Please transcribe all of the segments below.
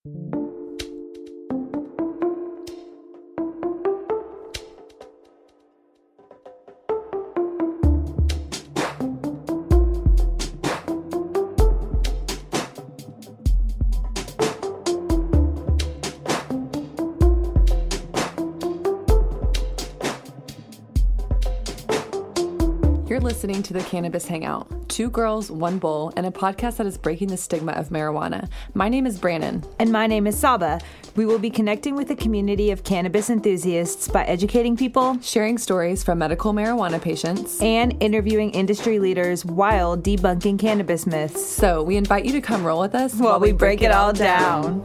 You're listening to the Cannabis Hangout, 2 girls, 1 bowl, and a podcast that is breaking the stigma of marijuana. My name is Brannon. And my name is Saba. We will be connecting with a community of cannabis enthusiasts by educating people, Sharing stories from medical marijuana patients, and interviewing industry leaders while debunking cannabis myths. So we invite you to come roll with us while we break it all down.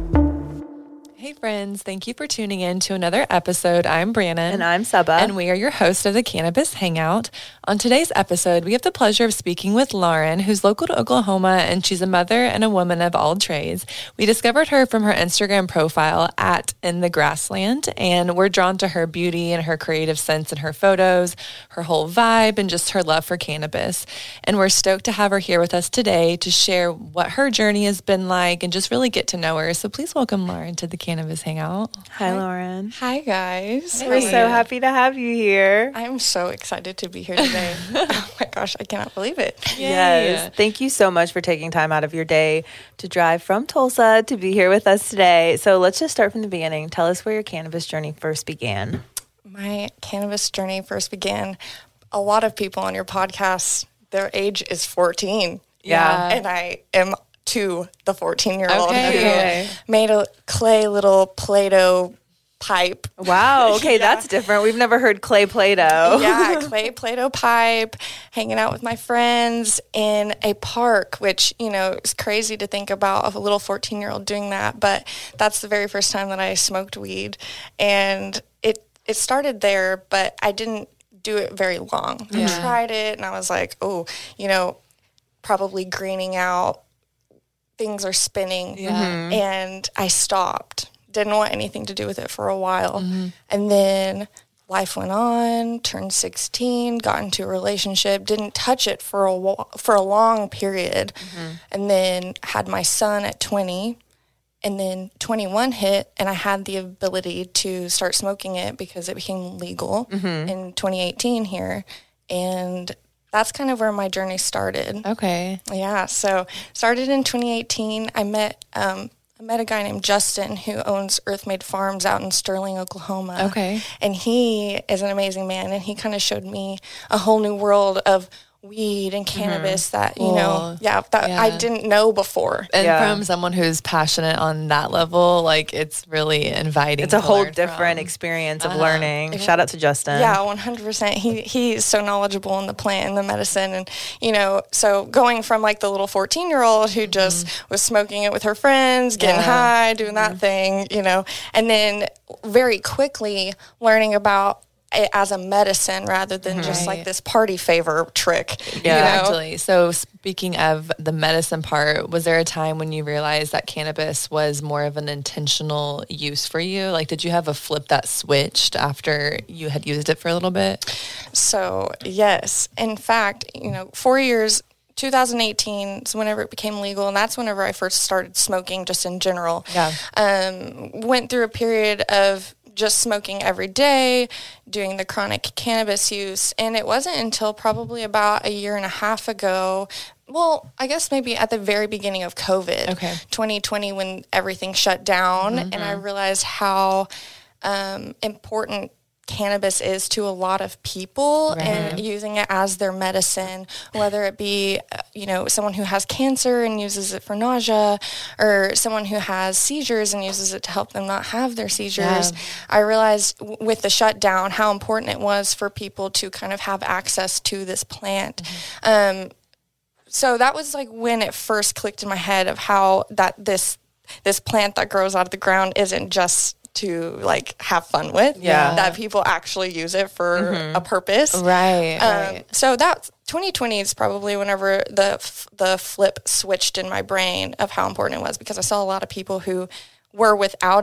Hey friends, thank you for tuning in to another episode. I'm Brannon. And I'm Saba. And we are your hosts of the Cannabis Hangout. On today's episode, we have the pleasure of speaking with Lauren, who's local to Oklahoma, and she's a mother and a woman of all trades. We discovered her from her Instagram profile at In the Grassland, and we're drawn to her beauty and her creative sense in her photos, her whole vibe, and just her love for cannabis. And we're stoked to have her here with us today to share what her journey has been like and just really get to know her. So please welcome Lauren to the Cannabis Hangout. Hi, Lauren. Hi, guys. We're so happy to have you here. I'm so excited to be here today. Oh my gosh, I cannot believe it. Yay. Yes. Thank you so much for taking time out of your day to drive from Tulsa to be here with us today. So let's just start from the beginning. Tell us where your cannabis journey first began. My cannabis journey first began. A lot of people on your podcast, their age is 14. Yeah. And I am to the 14-year-old Okay. who made a clay little Play-Doh pipe. Wow. Okay, that's different. We've never heard clay Play-Doh. Yeah, clay Play-Doh pipe, hanging out with my friends in a park, which, you know, it's crazy to think about a little 14-year-old doing that, but that's the very first time that I smoked weed. And it started there, but I didn't do it very long. Yeah. I tried it, and I was like, oh, you know, probably greening out. Things are spinning. Yeah. And I stopped. Didn't want anything to do with it for a while. And then life went on, turned 16, got into a relationship, didn't touch it for a long period. And then had my son at 20. And then 21 hit, and I had the ability to start smoking it because it became legal in 2018 here. And that's kind of where my journey started. Okay. Yeah, so started in 2018. I met a guy named Justin who owns Earthmade Farms out in Sterling, Oklahoma. Okay. And he is an amazing man, and he kind of showed me a whole new world of weed and cannabis that, you know, I didn't know before. And from someone who's passionate on that level, like, it's really inviting. It's a whole different experience of learning. Shout out to Justin. Yeah, 100%. He's so knowledgeable in the plant and the medicine. And, you know, so going from like the little 14-year-old who just was smoking it with her friends, getting high, doing that thing, you know, and then very quickly learning about it as a medicine rather than just like this party favor trick. Exactly. So speaking of the medicine part, was there a time when you realized that cannabis was more of an intentional use for you? Like, did you have a flip that switched after you had used it for a little bit? So, yes. In fact, you know, 4 years, 2018 is whenever it became legal, and that's whenever I first started smoking just in general. Went through a period of just smoking every day, doing the chronic cannabis use. And it wasn't until probably about a year and a half ago, well, I guess maybe at the very beginning of COVID, 2020, when everything shut down, and I realized how important cannabis is to a lot of people and using it as their medicine, whether it be, you know, someone who has cancer and uses it for nausea, or someone who has seizures and uses it to help them not have their seizures. I realized with the shutdown how important it was for people to kind of have access to this plant. So that was like when it first clicked in my head of how that this plant that grows out of the ground isn't just to like have fun with, that people actually use it for a purpose. Right. So that 2020 is probably whenever the flip switched in my brain of how important it was, because I saw a lot of people who were without it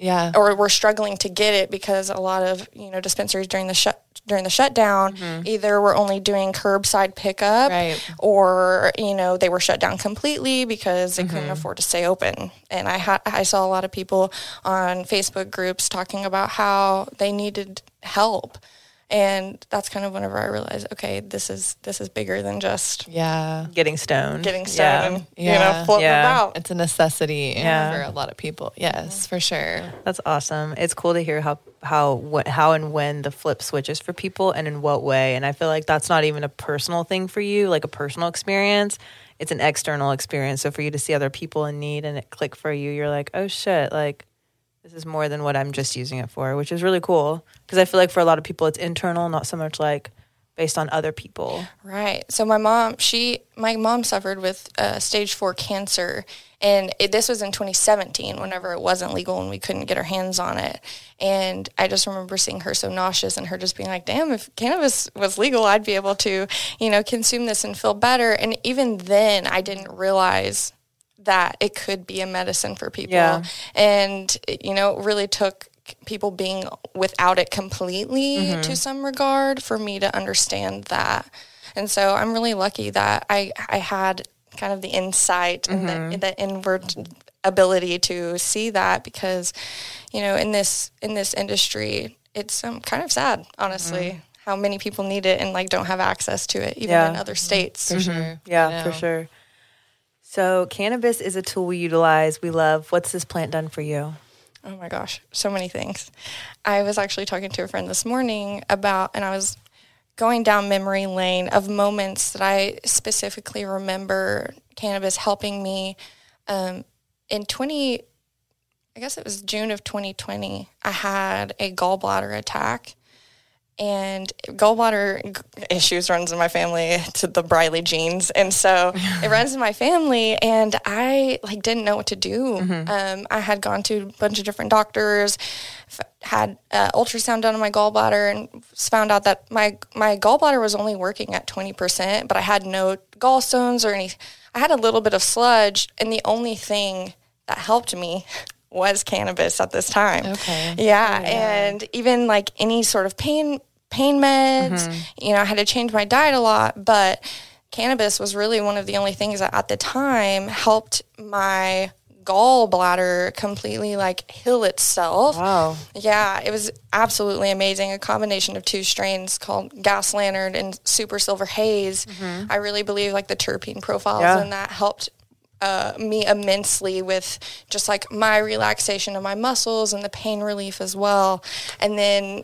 or were struggling to get it because a lot of, dispensaries during the shutdown either were only doing curbside pickup or, they were shut down completely because they couldn't afford to stay open. And I saw a lot of people on Facebook groups talking about how they needed help. And that's kind of whenever I realized, okay, this is bigger than just getting stoned and floating about. It's a necessity for a lot of people. Yes, for sure. That's awesome. It's cool to hear how and when the flip switches for people and in what way. And I feel like that's not even a personal thing for you, like a personal experience. It's an external experience. So for you to see other people in need and it click for you, you're like, oh shit, like this is more than what I'm just using it for, which is really cool. Because I feel like for a lot of people, it's internal, not so much like based on other people. Right. So my mom suffered with stage 4 cancer. And this was in 2017, whenever it wasn't legal and we couldn't get our hands on it. And I just remember seeing her so nauseous and her just being like, damn, if cannabis was legal, I'd be able to, consume this and feel better. And even then, I didn't realize that it could be a medicine for people. Yeah. And, it really took people being without it completely to some regard for me to understand that. And so I'm really lucky that I had kind of the insight and the inward ability to see that because, in this industry, it's kind of sad, honestly, how many people need it and don't have access to it, even in other states. For sure. Yeah, for sure. So cannabis is a tool we utilize, we love. What's this plant done for you? Oh my gosh, so many things. I was actually talking to a friend this morning and I was going down memory lane of moments that I specifically remember cannabis helping me. I guess it was June of 2020, I had a gallbladder attack. And gallbladder issues runs in my family to the Briley genes. And so it runs in my family and I didn't know what to do. I had gone to a bunch of different doctors, had ultrasound done on my gallbladder and found out that my gallbladder was only working at 20%, but I had no gallstones or any. I had a little bit of sludge and the only thing that helped me was cannabis at this time. Okay. Yeah. And even any sort of pain meds, I had to change my diet a lot, but cannabis was really one of the only things that at the time helped my gallbladder completely heal itself. Wow. Yeah, it was absolutely amazing. A combination of 2 strains called Gas Lantern and Super Silver Haze. I really believe the terpene profiles and that helped me immensely with just my relaxation of my muscles and the pain relief as well. And then,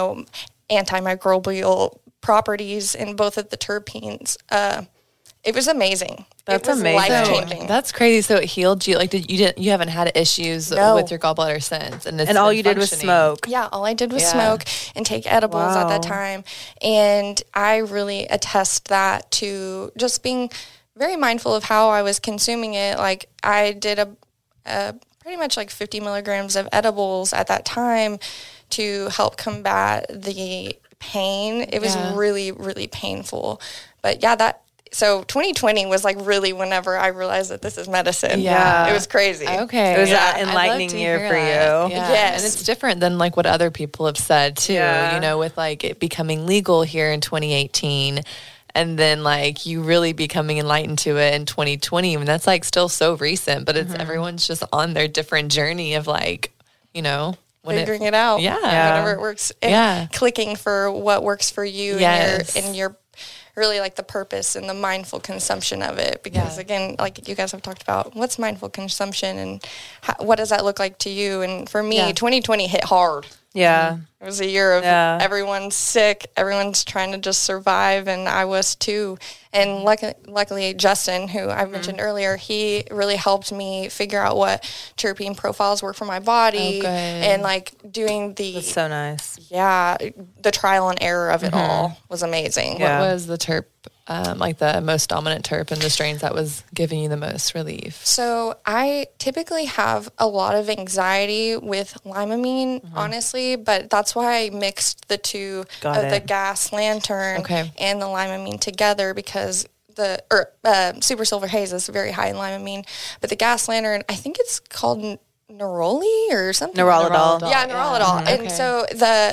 antimicrobial properties in both of the terpenes. It was amazing. That's amazing. Life-changing. That's crazy. So it healed you. You haven't had issues with your gallbladder since. And all you did was smoke. Yeah, all I did was smoke and take edibles at that time. And I really attest that to just being very mindful of how I was consuming it. I did a pretty much 50 milligrams of edibles at that time to help combat the pain. It was really, really painful. But so 2020 was really whenever I realized that this is medicine. Yeah. It was crazy. Okay. It was an enlightening year for you. Yeah. Yes. And it's different than what other people have said too, with it becoming legal here in 2018. And then you really becoming enlightened to it in 2020. I mean, that's still so recent, but it's everyone's just on their different journey of figuring it out. Yeah. Whatever it works. And clicking for what works for you and your really the purpose and the mindful consumption of it. Because again, you guys have talked about what's mindful consumption and what does that look like to you? And for me, 2020 hit hard. Yeah. It was a year of everyone's sick, everyone's trying to just survive, and I was too. And luckily, Justin, who I mentioned earlier, he really helped me figure out what terpene profiles work for my body and doing the... That's so nice. Yeah, the trial and error of it all was amazing. What was the terp, the most dominant terp in the strains that was giving you the most relief? So I typically have a lot of anxiety with limonene, honestly, but that's why I mixed the two the Gas Lantern and the limonene together because the Super Silver Haze is very high in limonene, but the Gas Lantern, I think it's called neroli or something. Neurolidol. Yeah, Neurolidol. Okay. And so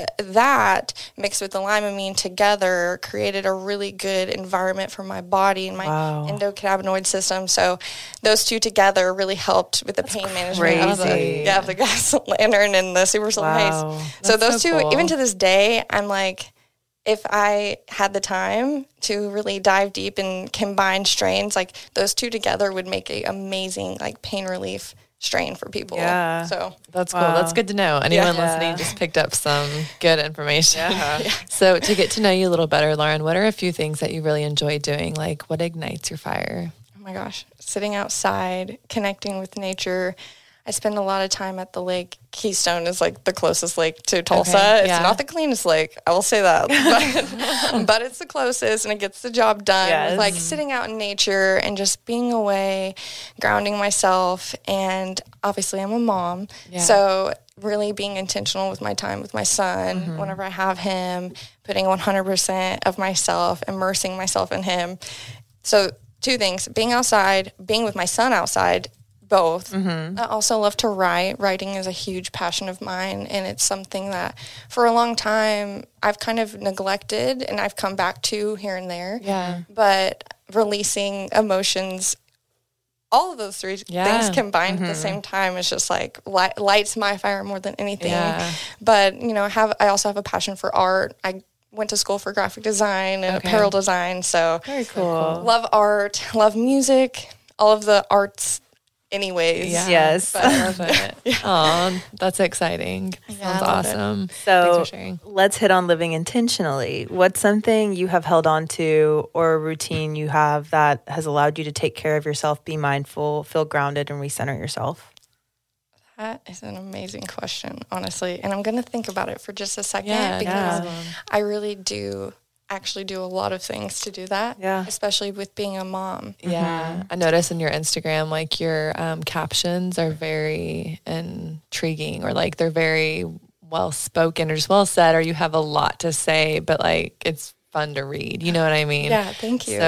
that mixed with the Limonene together created a really good environment for my body and my endocannabinoid system. So those two together really helped with the pain management of the gas lantern and the super soul haze. So those two, cool. even to this day, I'm like, if I had the time to really dive deep and combine strains, like those two together would make an amazing like pain relief strain for people. Yeah. So that's cool. That's good to know. Anyone listening just picked up some good information. So to get to know you a little better, Lauren, what are a few things that you really enjoy doing? Like what ignites your fire? Oh my gosh, sitting outside, connecting with nature. I spend a lot of time at the lake. Keystone is like the closest lake to Tulsa. Okay, it's not the cleanest lake, I will say that, but it's the closest and it gets the job done. Yes. With like sitting out in nature and just being away, grounding myself. And obviously I'm a mom. So really being intentional with my time with my son, whenever I have him, putting 100% of myself, immersing myself in him. So 2 things, being outside, being with my son outside, both. I also love to write. Writing is a huge passion of mine, and it's something that for a long time I've kind of neglected and I've come back to here and there. But releasing emotions, all of those 3 things combined at the same time is just like lights my fire more than anything. But, you know, I also have a passion for art. I went to school for graphic design and apparel design. So very cool. Love art, love music, all of the arts anyways. Yes. I love it. Oh, that's exciting. Sounds awesome. So thanks for sharing. Let's hit on living intentionally. What's something you have held on to or a routine you have that has allowed you to take care of yourself, be mindful, feel grounded, and recenter yourself? That is an amazing question, honestly. And I'm going to think about it for just a second because I really do actually do a lot of things to do that, especially with being a mom. I notice in your Instagram, like your captions are very intriguing, or like they're very well spoken or just well said, or you have a lot to say, but like it's fun to read. You know what I mean? Yeah, thank you.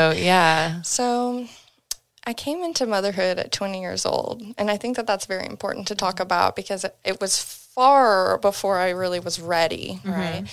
So I came into motherhood at 20 years old, and I think that that's very important to talk about because it was far before I really was ready, right?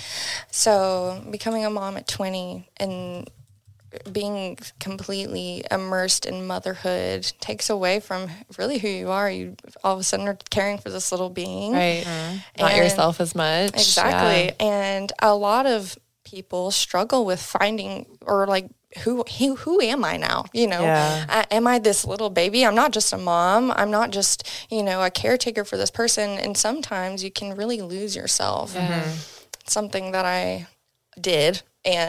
So becoming a mom at 20 and being completely immersed in motherhood takes away from really who you are. You all of a sudden are caring for this little being. Right. Not yourself as much. Exactly. And a lot of people struggle with finding or like, who am I now? You know, am I this little baby? I'm not just a mom. I'm not just, you know, a caretaker for this person. And sometimes you can really lose yourself. Something that I did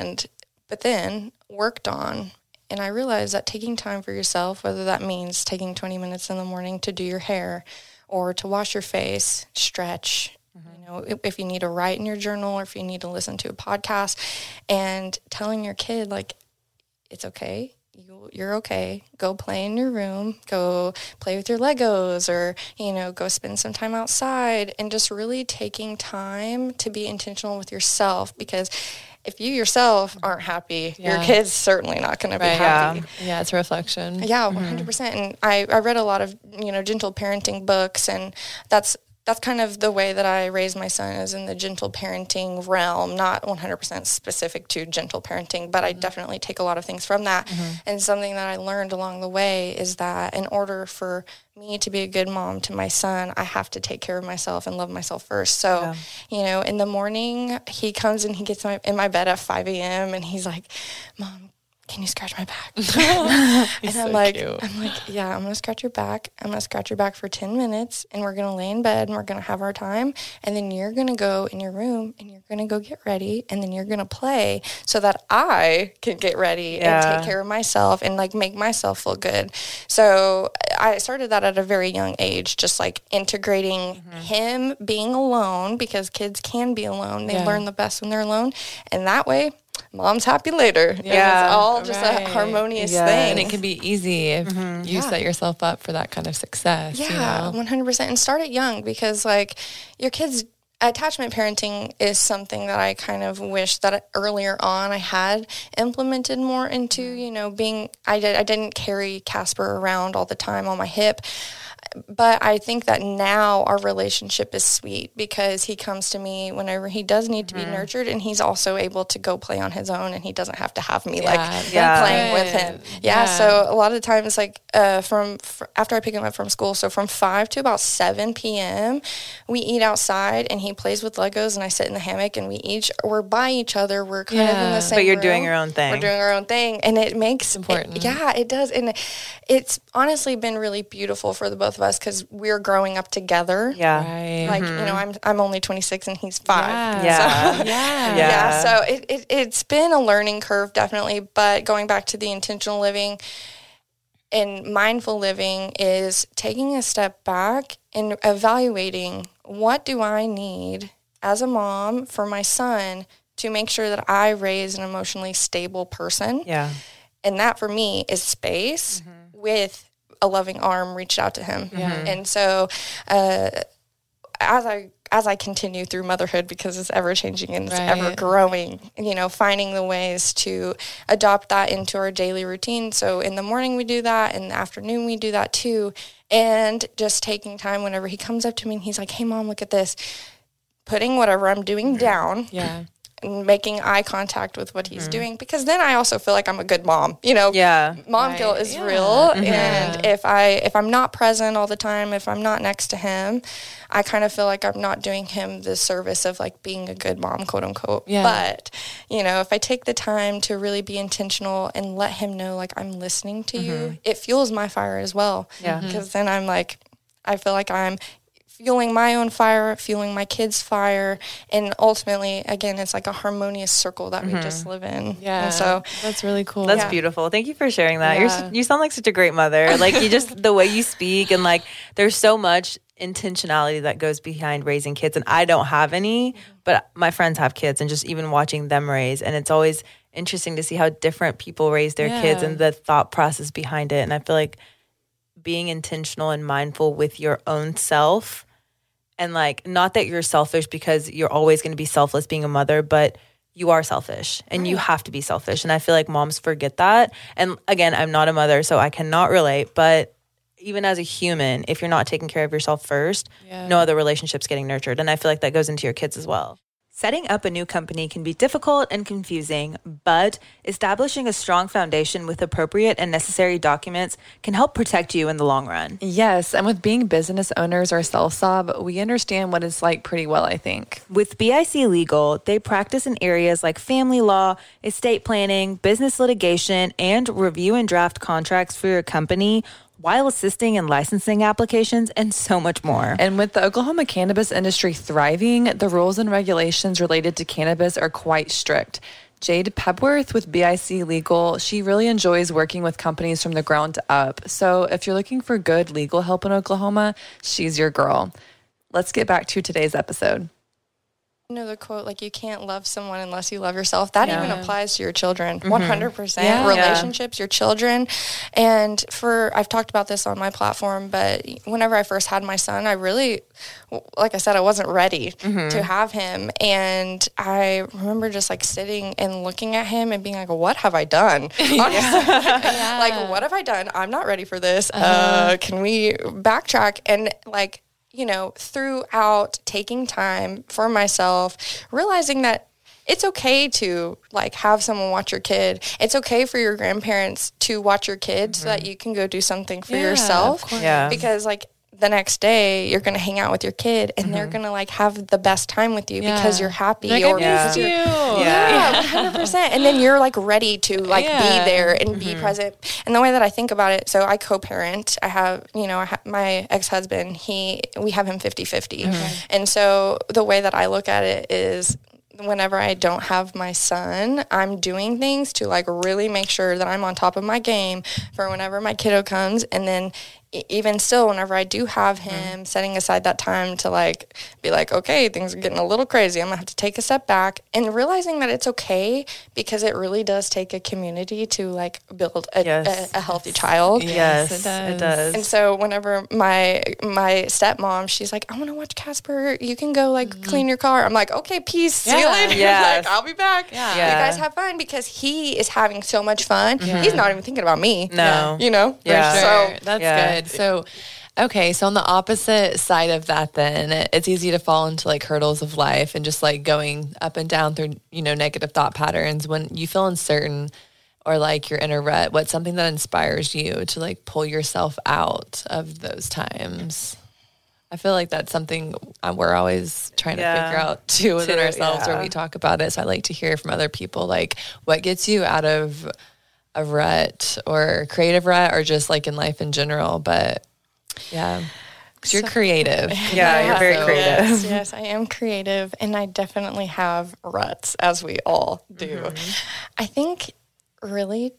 but then worked on. And I realized that taking time for yourself, whether that means taking 20 minutes in the morning to do your hair or to wash your face, stretch, you know, if you need to write in your journal or if you need to listen to a podcast, and telling your kid, like, it's okay. You're okay. Go play in your room. Go play with your Legos, or, you know, go spend some time outside, and just really taking time to be intentional with yourself, because if you yourself aren't happy, your kid's certainly not going to be happy. Yeah, it's a reflection. Yeah, 100%. And I read a lot of, you know, gentle parenting books, and that's kind of the way that I raise my son, is in the gentle parenting realm, not 100% specific to gentle parenting, but I definitely take a lot of things from that. And something that I learned along the way is that in order for me to be a good mom to my son, I have to take care of myself and love myself first. So, you know, in the morning, he comes and he gets in my bed at 5 a.m. and he's like, Mom, can you scratch my back? And I'm like, yeah, I'm going to scratch your back. I'm going to scratch your back for 10 minutes, and we're going to lay in bed and we're going to have our time. And then you're going to go in your room and you're going to go get ready, and then you're going to play so that I can get ready and take care of myself and like make myself feel good. So I started that at a very young age, just like integrating him being alone, because kids can be alone. They learn the best when they're alone. And that way, Mom's happy later. Yeah. It's all just a harmonious thing. And it can be easy if you set yourself up for that kind of success. Yeah, you know? 100%. And start it young, because like your kids, attachment parenting is something that I kind of wish that earlier on I had implemented more into, you know, I didn't carry Casper around all the time on my hip. But I think that now our relationship is sweet because he comes to me whenever he does need to be nurtured, and he's also able to go play on his own, and he doesn't have to have me playing with him. Yeah. So a lot of times, like after I pick him up from school, so from 5 to about 7 p.m., we eat outside, and he plays with Legos, and I sit in the hammock, and we're by each other. We're kind of in the same But you're room. doing your own thing. We're doing our own thing, and it makes important. It does, and it's honestly been really beautiful for the both of us because we're growing up together. Yeah. Right. Like, you know, I'm only 26 and he's 5. Yeah. So it's been a learning curve, definitely. But going back to the intentional living and mindful living is taking a step back and evaluating, what do I need as a mom for my son to make sure that I raise an emotionally stable person? Yeah. And that for me is space with a loving arm reached out to him. And so as I continue through motherhood, because it's ever changing and it's ever growing, you know, finding the ways to adopt that into our daily routine. So in the morning we do that, in the afternoon we do that too. And just taking time whenever he comes up to me and he's like, hey mom, look at this, putting whatever I'm doing down. And making eye contact with what he's doing, because then I also feel like I'm a good mom. You know, mom guilt is real, and if I'm not present all the time, if I'm not next to him, I kind of feel like I'm not doing him the service of like being a good mom, quote unquote. But you know, if I take the time to really be intentional and let him know like I'm listening to you, it fuels my fire as well. Because then I'm like, I feel like I'm fueling my own fire, fueling my kids' fire, and ultimately, again, it's like a harmonious circle that we just live in. And so that's really cool. That's beautiful. Thank you for sharing that. You sound like such a great mother. Like, you just, the way you speak, and like, there's so much intentionality that goes behind raising kids. And I don't have any, but my friends have kids, and just even watching them raise. And it's always interesting to see how different people raise their kids and the thought process behind it. And I feel like being intentional and mindful with your own self. And like, not that you're selfish because you're always going to be selfless being a mother, but you are selfish and you have to be selfish. And I feel like moms forget that. And again, I'm not a mother, so I cannot relate. But even as a human, if you're not taking care of yourself first, no other relationship's getting nurtured. And I feel like that goes into your kids as well. Setting up a new company can be difficult and confusing, but establishing a strong foundation with appropriate and necessary documents can help protect you in the long run. Yes, and with being business owners ourselves, we understand what it's like pretty well, I think. With BIC Legal, they practice in areas like family law, estate planning, business litigation, and review and draft contracts for your company, while assisting in licensing applications and so much more. And with the Oklahoma cannabis industry thriving, the rules and regulations related to cannabis are quite strict. Jade Pepworth with BIC Legal, she really enjoys working with companies from the ground up. So if you're looking for good legal help in Oklahoma, she's your girl. Let's get back to today's episode. You know the quote, like, you can't love someone unless you love yourself. That even applies to your children, 100%. Relationships, your children. And I've talked about this on my platform, but whenever I first had my son, I really, like I said, I wasn't ready to have him. And I remember just like sitting and looking at him and being like, what have I done? Like, what have I done? I'm not ready for this. Can we backtrack? And like, you know, throughout taking time for myself, realizing that it's okay to like have someone watch your kid. It's okay for your grandparents to watch your kid so that you can go do something for yourself. Because like the next day you're going to hang out with your kid and they're going to like have the best time with you because you're happy like, or because you're 100%. And then you're like ready to like be there and be present. And the way that I think about it, so I co-parent. I have, you know, my ex-husband, we have him 50-50. And so the way that I look at it is, whenever I don't have my son, I'm doing things to like really make sure that I'm on top of my game for whenever my kiddo comes. And then even still, whenever I do have him, setting aside that time to like be like, okay, things are getting a little crazy. I'm gonna have to take a step back, and realizing that it's okay, because it really does take a community to like build a healthy child. Yes, it does. And so whenever my stepmom, she's like, I want to watch Casper. You can go like clean your car. I'm like, okay, peace. See you later. Like, I'll be back. You guys have fun, because he is having so much fun. He's not even thinking about me. No. You know? For sure. So that's good. So Okay, so on the opposite side of that then, it's easy to fall into like hurdles of life and just like going up and down through, negative thought patterns. When you feel uncertain or like you're in a rut, what's something that inspires you to like pull yourself out of those times? I feel like that's something we're always trying to figure out too within ourselves when we talk about it. So I like to hear from other people, like what gets you out of a rut or creative rut or just like in life in general. But yeah, because you're creative. Yeah, you're very creative. Yes, I am creative, and I definitely have ruts, as we all do. I think really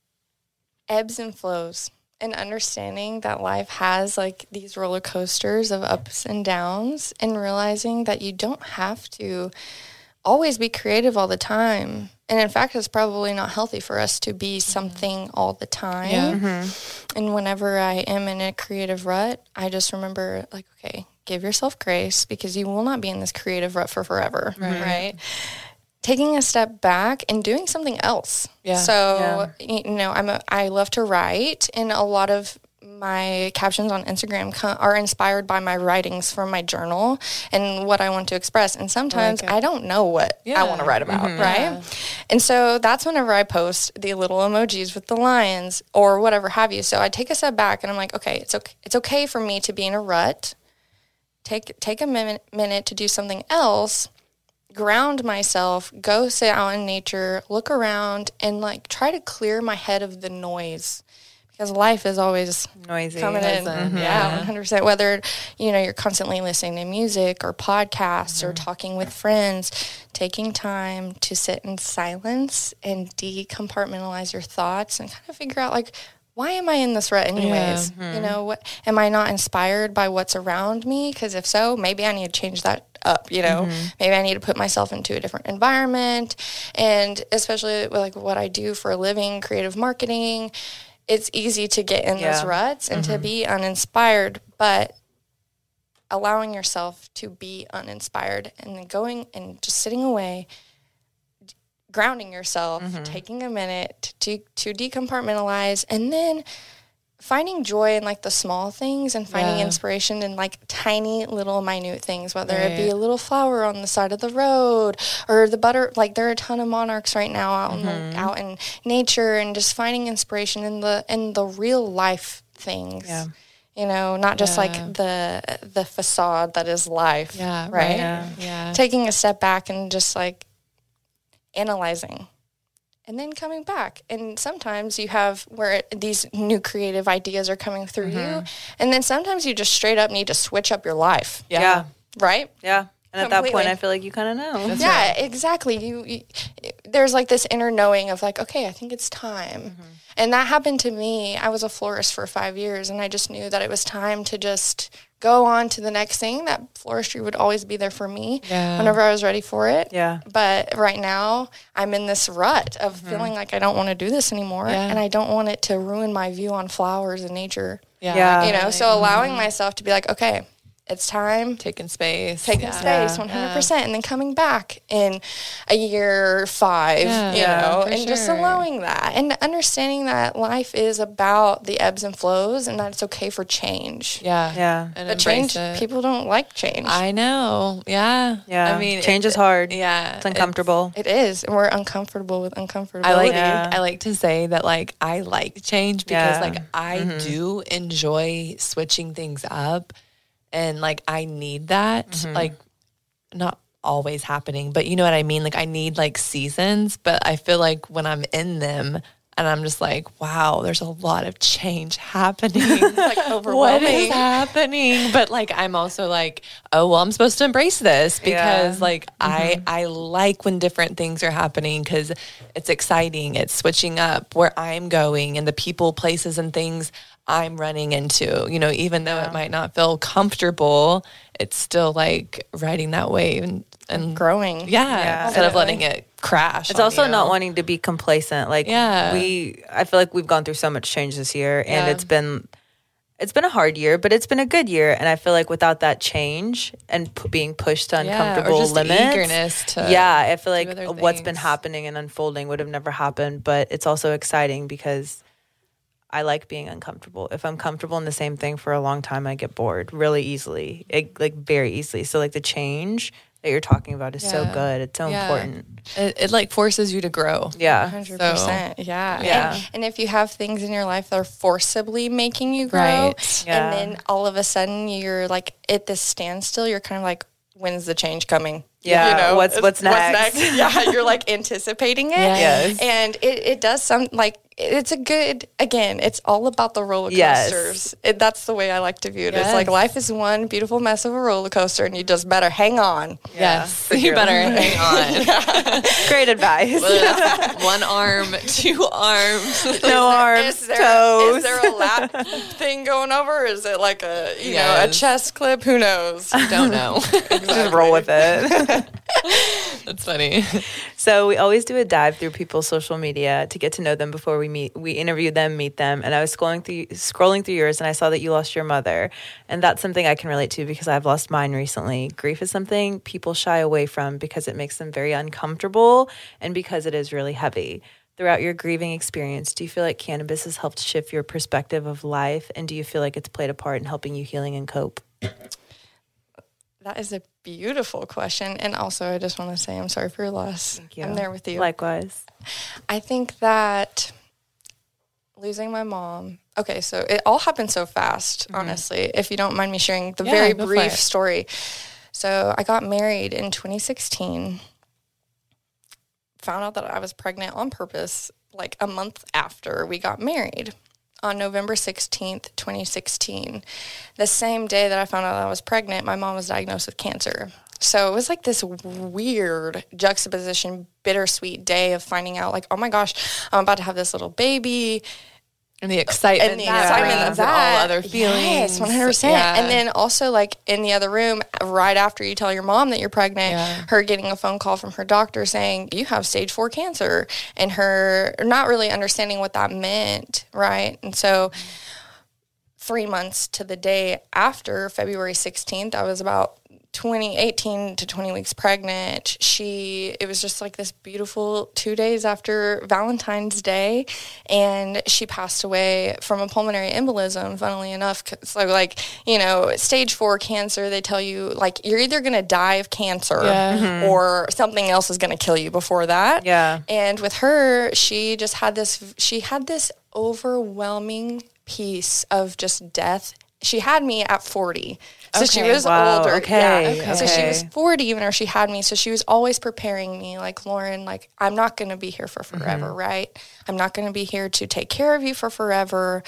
ebbs and flows. And understanding that life has like these roller coasters of ups and downs, and realizing that you don't have to always be creative all the time. And in fact, it's probably not healthy for us to be something all the time. Yeah. And whenever I am in a creative rut, I just remember like, okay, give yourself grace, because you will not be in this creative rut for forever. Right? Taking a step back and doing something else. Yeah. So, I love to write, and a lot of my captions on Instagram are inspired by my writings from my journal and what I want to express. And sometimes I don't know what I want to write about, right? Yeah. And so that's whenever I post the little emojis with the lions or whatever have you. So I take a step back and I'm like, okay, it's okay for me to be in a rut. Take a minute to do something else. Ground myself, go sit out in nature, look around, and like try to clear my head of the noise, because life is always noisy coming in. Yeah, 100%. Whether you're constantly listening to music or podcasts or talking with friends, taking time to sit in silence and decompartmentalize your thoughts and kind of figure out like, why am I in this rut anyways? What am I not inspired by what's around me? Because if so, maybe I need to change that up, maybe I need to put myself into a different environment. And especially with like what I do for a living, creative marketing, it's easy to get in those ruts and to be uninspired, but allowing yourself to be uninspired and then going and just sitting away, grounding yourself, taking a minute to decompartmentalize, and then finding joy in like the small things and finding inspiration in like tiny little minute things, whether it be a little flower on the side of the road or the butter. Like there are a ton of monarchs right now out in nature, and just finding inspiration in the real life things. Yeah. Not just like the facade that is life. Yeah. Right. Yeah. Taking a step back and just like analyzing. And then coming back. And sometimes you have where these new creative ideas are coming through you. And then sometimes you just straight up need to switch up your life. Yeah. Right? Yeah. And at that point, I feel like you kind of know. That's right. Exactly. You there's like this inner knowing of like, okay, I think it's time. And that happened to me. I was a florist for 5 years, and I just knew that it was time to just go on to the next thing. That floristry would always be there for me whenever I was ready for it. Yeah. But right now, I'm in this rut of feeling like I don't want to do this anymore, and I don't want it to ruin my view on flowers and nature. Yeah. So allowing myself to be like, okay, it's time. Taking space, 100%. And then coming back in a year 5, and just allowing that. And understanding that life is about the ebbs and flows, and that it's okay for change. Yeah. And but change, people don't like change. I know. Yeah. I mean, change is hard. Yeah. It's uncomfortable. It is. And we're uncomfortable with uncomfortability. I like to say that, like, I like change because, like, I do enjoy switching things up. And, like, I need that, like, not always happening, but you know what I mean? Like, I need, like, seasons, but I feel like when I'm in them and I'm just like, wow, there's a lot of change happening. It's, like, overwhelming. What is happening? But, like, I'm also like, oh, well, I'm supposed to embrace this because, like, I like when different things are happening because it's exciting. It's switching up where I'm going and the people, places, and things I'm running into, even though it might not feel comfortable, it's still like riding that wave and growing. Yeah. Instead of letting it crash. It's also not wanting to be complacent. Like I feel like we've gone through so much change this year, and it's been a hard year, but it's been a good year. And I feel like without that change and being pushed to uncomfortable limits, eagerness to I feel like what's been happening and unfolding would have never happened. But it's also exciting because I like being uncomfortable. If I'm comfortable in the same thing for a long time, I get bored really easily, like very easily. So like the change that you're talking about is so good. It's so important. It like forces you to grow. Yeah. 100%. Yeah. And if you have things in your life that are forcibly making you grow, and then all of a sudden you're like at this standstill, you're kind of like, when's the change coming? Yeah. You know, what's next? Yeah. You're like anticipating it. Yes. And it does some like, it's a good, again, it's all about the roller coasters. That's the way I like to view it. It's like life is one beautiful mess of a roller coaster and you just better hang on. Yes. You better hang on. Great advice. One arm, 2 arms. No arms, toes. Is there a lap thing going over? Is it like a, you know, a chest clip? Who knows? Don't know. Just roll with it. That's funny. So we always do a dive through people's social media to get to know them before we interview them, meet them. And I was scrolling through yours and I saw that you lost your mother. And that's something I can relate to because I've lost mine recently. Grief is something people shy away from because it makes them very uncomfortable and because it is really heavy. Throughout your grieving experience, do you feel like cannabis has helped shift your perspective of life? And do you feel like it's played a part in helping you healing and cope? That is a beautiful question. And also, I just want to say I'm sorry for your loss. Thank you. I'm there with you. Likewise. I think that losing my mom, okay, so it all happened so fast, honestly, if you don't mind me sharing the very brief story. So I got married in 2016, found out that I was pregnant on purpose like a month after we got married. On November 16th, 2016, the same day that I found out I was pregnant, my mom was diagnosed with cancer. So it was like this weird juxtaposition, bittersweet day of finding out like, oh my gosh, I'm about to have this little baby. And the excitement, of that. All other feelings. Yes, 100%. Yeah. And then also like in the other room, right after you tell your mom that you're pregnant, her getting a phone call from her doctor saying, you have stage 4 cancer. And her not really understanding what that meant, right? And so 3 months to the day after February 16th, I was about 18 to 20 weeks pregnant. It was just like this beautiful 2 days after Valentine's Day, and she passed away from a pulmonary embolism, funnily enough. So like, you know, stage 4 cancer, they tell you like you're either going to die of cancer or something else is going to kill you before that. Yeah. And with her, she had this overwhelming piece of just death. She had me at 40. So she was older. Okay. Yeah. So she was 40 whenever she had me. So she was always preparing me like, Lauren, like, I'm not going to be here for forever, right? I'm not going to be here to take care of you for forever.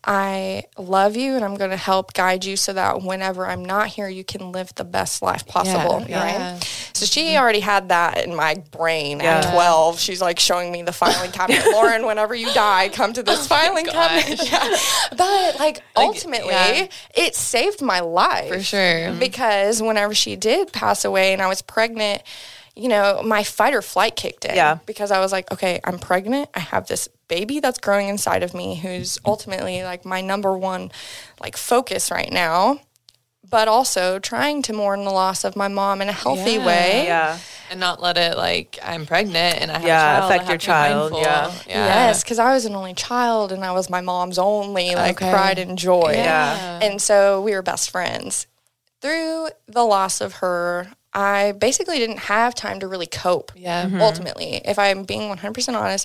I love you and I'm going to help guide you so that whenever I'm not here, you can live the best life possible, right? So she already had that in my brain at 12. She's like showing me the filing cabinet. Lauren, whenever you die, come to this filing cabinet. But like ultimately, it saved my life. For sure. Because whenever she did pass away and I was pregnant, you know, my fight or flight kicked in. Yeah. Because I was like, okay, I'm pregnant. I have this baby that's growing inside of me who's ultimately like my number one like focus right now. But also trying to mourn the loss of my mom in a healthy way. Yeah. And not let it like, I'm pregnant and I have a child. Affect your child. Yeah. Yes, because I was an only child and I was my mom's only like pride and joy. Yeah. And so we were best friends. Through the loss of her, I basically didn't have time to really cope. Yeah. Ultimately, if I'm being 100% honest,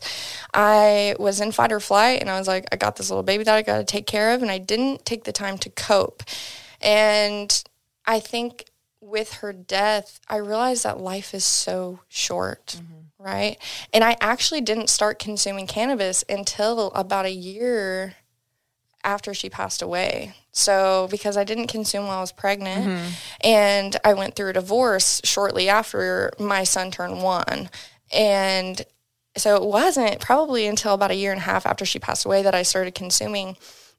I was in fight or flight and I was like, I got this little baby that I got to take care of, and I didn't take the time to cope. And I think with her death, I realized that life is so short, right? And I actually didn't start consuming cannabis until about a year after she passed away. So because I didn't consume while I was pregnant, and I went through a divorce shortly after my son turned 1. And so it wasn't probably until about a year and a half after she passed away that I started consuming.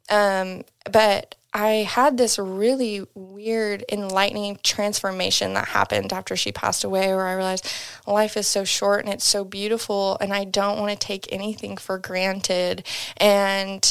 But I had this really weird, enlightening transformation that happened after she passed away, where I realized life is so short and it's so beautiful, and I don't want to take anything for granted. And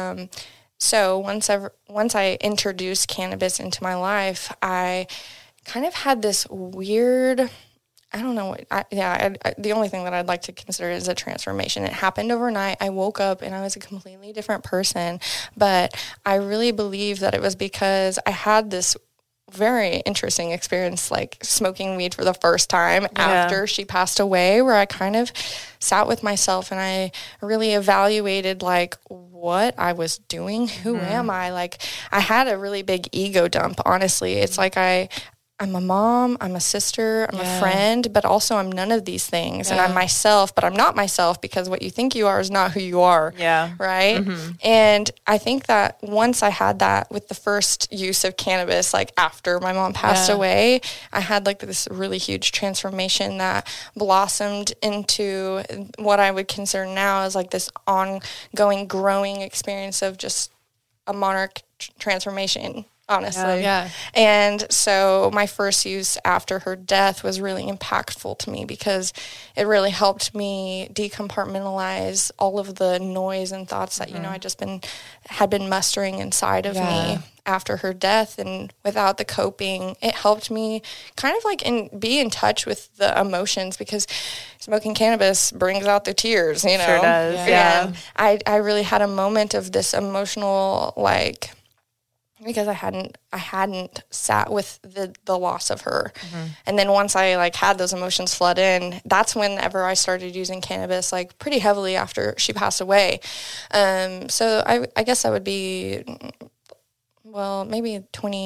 so once I introduced cannabis into my life, I kind of had this weird I don't know what, the only thing that I'd like to consider is a transformation. It happened overnight. I woke up and I was a completely different person, but I really believe that it was because I had this very interesting experience, like smoking weed for the first time after she passed away, where I kind of sat with myself and I really evaluated like what I was doing. Who am I? Like, I had a really big ego dump, honestly. It's like I'm a mom, I'm a sister, I'm a friend, but also I'm none of these things. And I'm myself, but I'm not myself, because what you think you are is not who you are. Yeah. Right? And I think that once I had that with the first use of cannabis, like after my mom passed away, I had like this really huge transformation that blossomed into what I would consider now as like this ongoing, growing experience of just a monarch transformation. Honestly. And so my first use after her death was really impactful to me, because it really helped me decompartmentalize all of the noise and thoughts that, you know, had been mustering inside of me after her death. And without the coping, it helped me kind of like be in touch with the emotions, because smoking cannabis brings out the tears, you know. Sure does. And I really had a moment of this emotional, like, because I hadn't sat with the loss of her. And then once I like had those emotions flood in, that's whenever I started using cannabis like pretty heavily after she passed away. So I guess I would be, well, maybe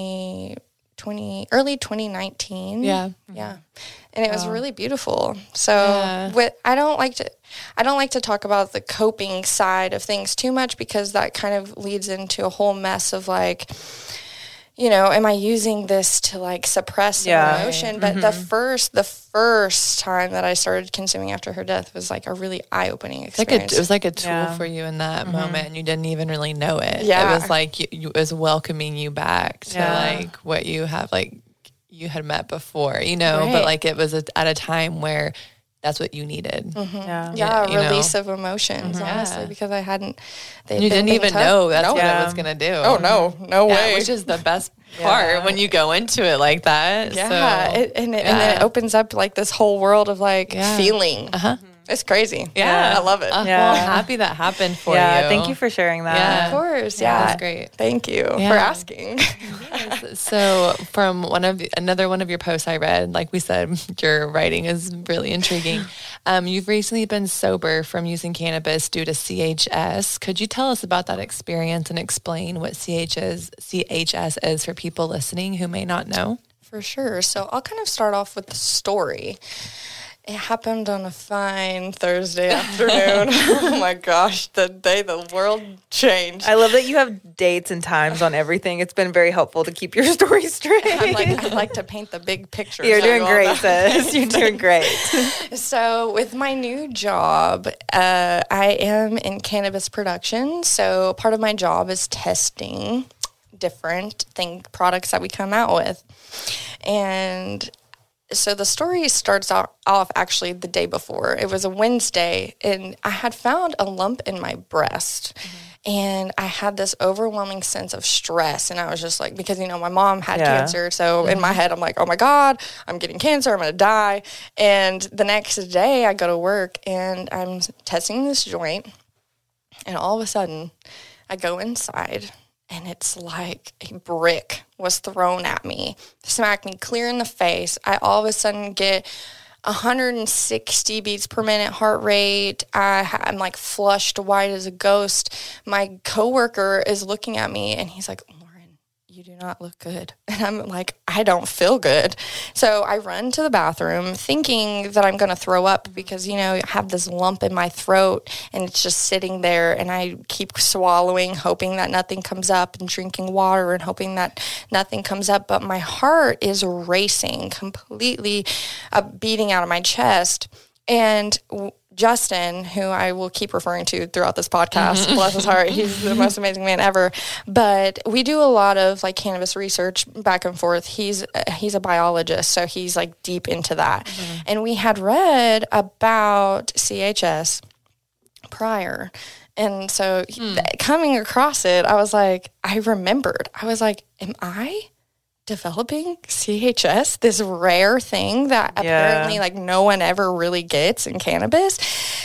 early 2019. Yeah. And it was really beautiful. So I don't like to talk about the coping side of things too much, because that kind of leads into a whole mess of like, you know, am I using this to like suppress an emotion? But the first time that I started consuming after her death was like a really eye-opening experience. It was like a tool for you in that moment, and you didn't even really know it. It was like it was welcoming you back to like what you have like you had met before, you know, but like it was at a time where that's what you needed. Release of emotions, honestly, because I hadn't. You didn't even know that's what it was going to do. Oh, no way. Which is the best part when you go into it like that. Yeah, and then it opens up like this whole world of like feeling. It's crazy. Yeah. I love it. Well, I'm happy that happened for you. Thank you for sharing that. Yeah. Of course. Yeah. That's great. Thank you for asking. So from another one of your posts I read, like we said, your writing is really intriguing. You've recently been sober from using cannabis due to CHS. Could you tell us about that experience and explain what CHS is for people listening who may not know? For sure. So I'll kind of start off with the story. It happened on a fine Thursday afternoon. Oh my gosh, the day the world changed. I love that you have dates and times on everything. It's been very helpful to keep your story straight. I like to paint the big picture. You're doing great, sis. You're doing great. So with my new job, I am in cannabis production. So part of my job is testing different products that we come out with. And so the story starts off actually the day before. It was a Wednesday, and I had found a lump in my breast. And I had this overwhelming sense of stress. And I was just like, because, you know, my mom had cancer. So in my head, I'm like, oh my God, I'm getting cancer. I'm going to die. And the next day I go to work and I'm testing this joint. And all of a sudden I go inside, and it's like a brick was thrown at me, smacked me clear in the face. I all of a sudden get 160 beats per minute heart rate. I'm like flushed white as a ghost. My coworker is looking at me, and he's like, Lauren, you do not look good. And I'm like, I don't feel good. So I run to the bathroom thinking that I'm going to throw up, because, you know, I have this lump in my throat and it's just sitting there, and I keep swallowing, hoping that nothing comes up, and drinking water and hoping that nothing comes up. But my heart is racing, completely beating out of my chest. And Justin, who I will keep referring to throughout this podcast, bless his heart, he's the most amazing man ever. But we do a lot of like cannabis research back and forth. He's a biologist, so he's like deep into that. And we had read about CHS prior. And so coming across it, I was like, I remembered. I was like, am I developing CHS, this rare thing that apparently like no one ever really gets in cannabis.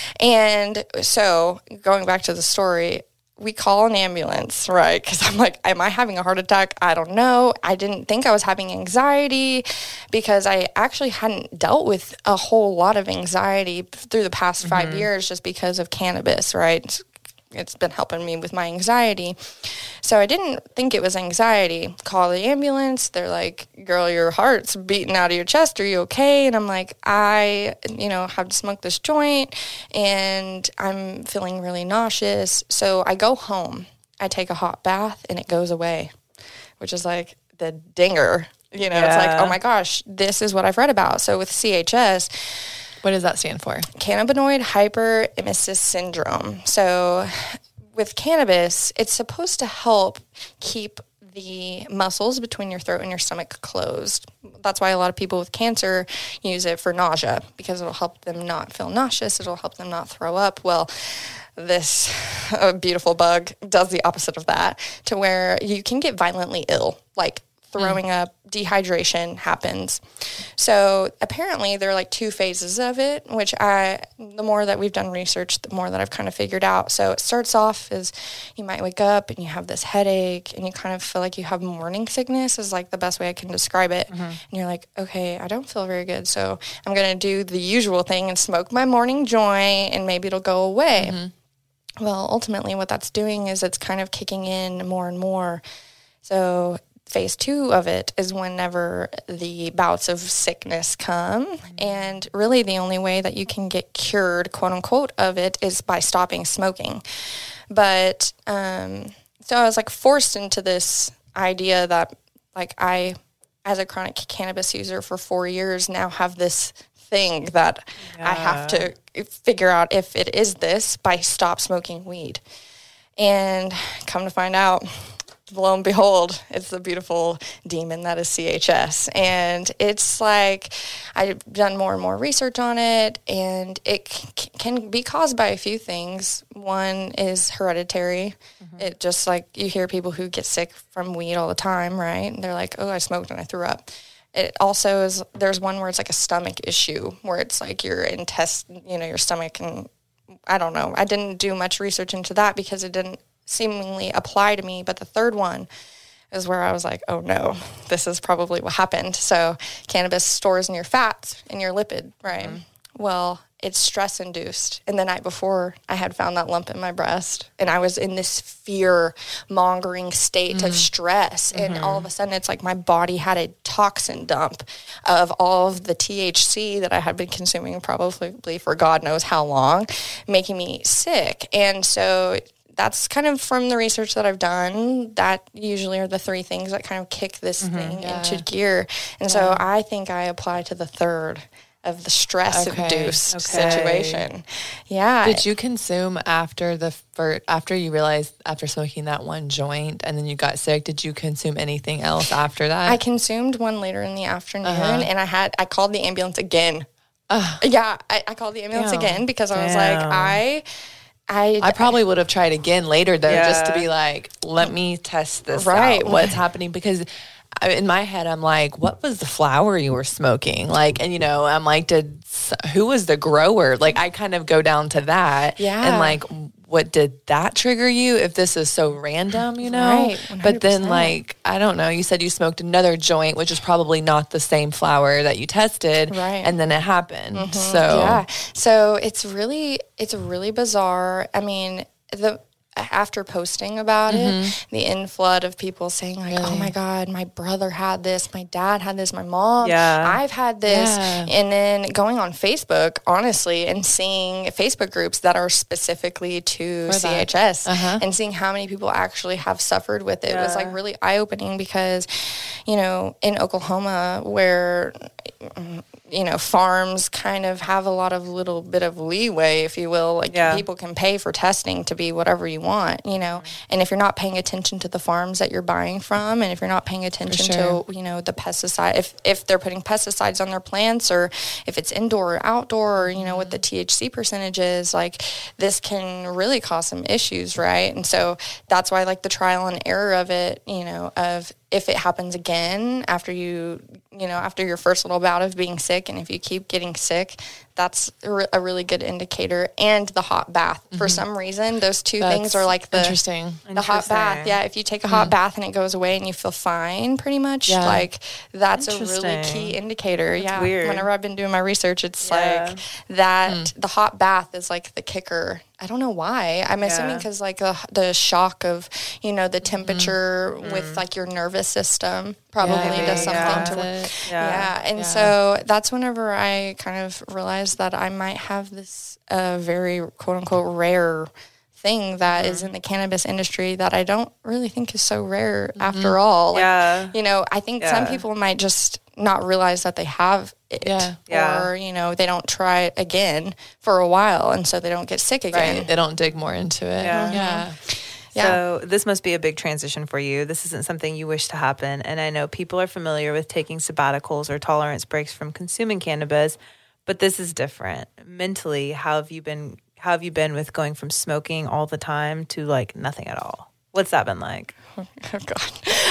And so going back to the story, we call an ambulance, right? Because I'm like, am I having a heart attack? I don't know. I didn't think I was having anxiety because I actually hadn't dealt with a whole lot of anxiety through the past 5 years just because of cannabis, right? It's been helping me with my anxiety. So I didn't think it was anxiety. Call the ambulance. They're like, girl, your heart's beating out of your chest. Are you okay? And I'm like, I have to smoke this joint and I'm feeling really nauseous. So I go home. I take a hot bath and it goes away, which is like the dinger. It's like, oh my gosh, this is what I've read about. So with CHS, what does that stand for? Cannabinoid hyperemesis syndrome. So with cannabis, it's supposed to help keep the muscles between your throat and your stomach closed. That's why a lot of people with cancer use it for nausea, because it'll help them not feel nauseous. It'll help them not throw up. Well, this beautiful bug does the opposite of that, to where you can get violently ill, like throwing up, dehydration happens. So apparently there are like 2 phases of it, which the more that we've done research, the more that I've kind of figured out. So it starts off as you might wake up and you have this headache and you kind of feel like you have morning sickness is like the best way I can describe it. And you're like, okay, I don't feel very good. So I'm going to do the usual thing and smoke my morning joint and maybe it'll go away. Well, ultimately what that's doing is it's kind of kicking in more and more. So phase 2 of it is whenever the bouts of sickness come. And really the only way that you can get cured, quote unquote, of it is by stopping smoking. But so I was like forced into this idea that like I, as a chronic cannabis user for 4 years, now have this thing that I have to figure out if it is this by stop smoking weed. And come to find out, lo and behold, it's the beautiful demon that is CHS. And it's like I've done more and more research on it, and it can be caused by a few things. One is hereditary. It just like you hear people who get sick from weed all the time, right? And they're like, oh, I smoked and I threw up. It also is, there's one where it's like a stomach issue, where it's like your intestine, your stomach, and I don't know. I didn't do much research into that because it didn't seemingly apply to me. But the third one is where I was like, oh no, this is probably what happened. So cannabis stores in your fats and your lipid, right? Well, it's stress induced. And the night before, I had found that lump in my breast, and I was in this fear mongering state of stress. And all of a sudden, it's like my body had a toxin dump of all of the THC that I had been consuming probably for God knows how long, making me sick. And so that's kind of from the research that I've done. That usually are the 3 things that kind of kick this thing into gear. And so I think I apply to the third of the stress-induced situation. Yeah. Did you consume after you realized after smoking that one joint and then you got sick? Did you consume anything else after that? I consumed one later in the afternoon, and I called the ambulance again. I called the ambulance again because I was like, I probably would have tried again later though, just to be like, let me test this out, what's happening, because in my head, I'm like, what was the flower you were smoking? Like, and I'm like, who was the grower? Like, I kind of go down to that. Yeah. And like, what did that trigger you if this is so random, Right. 100%. But then like, I don't know, you said you smoked another joint, which is probably not the same flower that you tested. Right. And then it happened. So it's really bizarre. I mean, after posting about it, the inflood of people saying like, oh my God, my brother had this, my dad had this, my mom, I've had this. And then going on Facebook, honestly, and seeing Facebook groups that are specifically to CHS and seeing how many people actually have suffered with it was like really eye-opening because, in Oklahoma, where farms kind of have a lot of little bit of leeway, if you will. Like people can pay for testing to be whatever you want, and if you're not paying attention to the farms that you're buying from, and if you're not paying attention to, the pesticide, if they're putting pesticides on their plants, or if it's indoor or outdoor, or, what the THC percentage is, like this can really cause some issues, right? And so that's why like the trial and error of it, of if it happens again after after your first little bout of being sick, and if you keep getting sick, that's a really good indicator. And the hot bath, for some reason, those two things are like the hot bath. Yeah, if you take a hot bath and it goes away and you feel fine, pretty much, like that's a really key indicator. That's weird. Whenever I've been doing my research, it's like that the hot bath is like the kicker. I don't know why. I'm assuming because like the shock of, the temperature with like your nervous system probably does something to it. And so that's whenever I kind of realized that I might have this very quote unquote rare thing that is in the cannabis industry that I don't really think is so rare after all. Like, I think some people might just not realize that they have it, or they don't try it again for a while, and so they don't get sick again. Right. They don't dig more into it. So this must be a big transition for you. This isn't something you wish to happen, and I know people are familiar with taking sabbaticals or tolerance breaks from consuming cannabis, but this is different. Mentally, how have you been with going from smoking all the time to like nothing at all? What's that been like? Oh, God.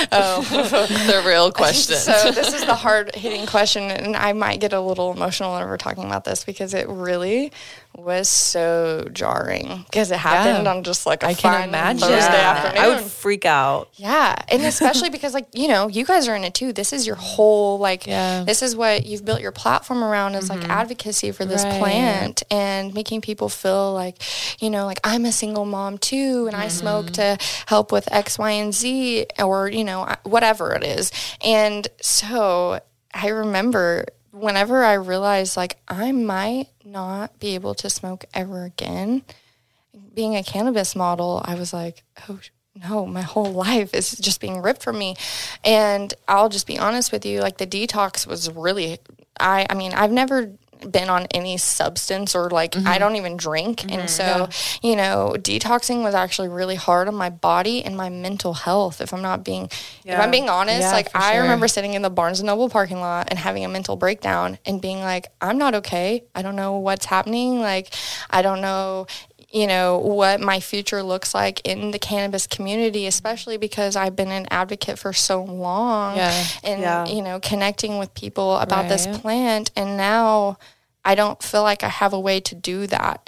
The real question. So this is the hard-hitting question, and I might get a little emotional whenever we're talking about this because it really was so jarring because it happened on just like a fine Thursday afternoon. I would freak out. Yeah, and especially because like, you guys are in it too. This is your whole this is what you've built your platform around is like advocacy for this plant and making people feel like, like I'm a single mom too and I smoke to help with X, Y, and Z or, whatever it is. And so I remember whenever I realized like I might not be able to smoke ever again, being a cannabis model, I was like, oh no, my whole life is just being ripped from me. And I'll just be honest with you, like the detox was really, I mean, I've never been on any substance or like I don't even drink. And so, detoxing was actually really hard on my body and my mental health. If I'm being honest, I remember sitting in the Barnes and Noble parking lot and having a mental breakdown and being like, I'm not okay. I don't know what's happening. Like, I don't know, what my future looks like in the cannabis community, especially because I've been an advocate for so long and, connecting with people about this plant. And now I don't feel like I have a way to do that.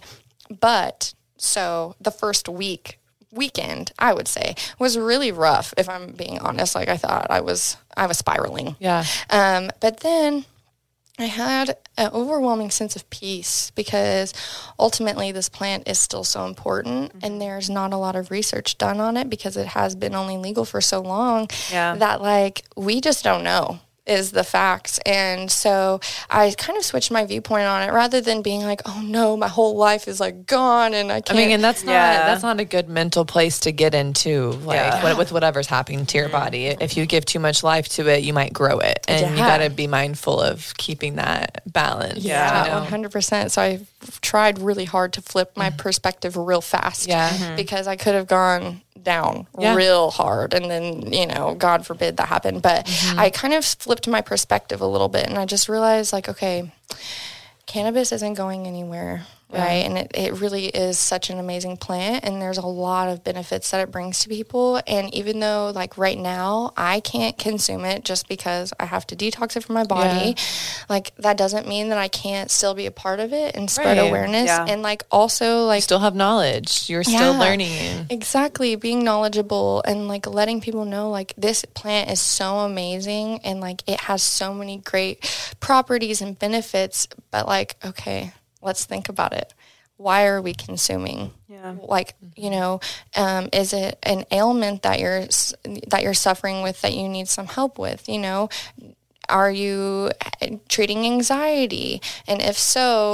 So the first weekend, I would say, was really rough, if I'm being honest. Like I thought I was spiraling. Yeah. But then I had an overwhelming sense of peace because ultimately this plant is still so important and there's not a lot of research done on it because it has been only legal for so long that like we just don't know is the facts. And so I kind of switched my viewpoint on it rather than being like, oh no, my whole life is like gone and I can't. I mean, and that's not a good mental place to get into, like with whatever's happening to your body. If you give too much life to it, you might grow it. And you got to be mindful of keeping that balance. Yeah, 100%. So I tried really hard to flip my perspective real fast because I could have gone down real hard and then God forbid that happened, but I kind of flipped my perspective a little bit and I just realized like, okay, cannabis isn't going anywhere, right? And it really is such an amazing plant and there's a lot of benefits that it brings to people. And even though like right now I can't consume it just because I have to detox it from my body, like that doesn't mean that I can't still be a part of it and spread awareness and like also like you still have knowledge, you're still learning. Exactly, being knowledgeable and like letting people know like this plant is so amazing and like it has so many great properties and benefits, but like okay, let's think about it. Why are we consuming? Like, is it an ailment that you're suffering with that you need some help with? Are you treating anxiety? And if so,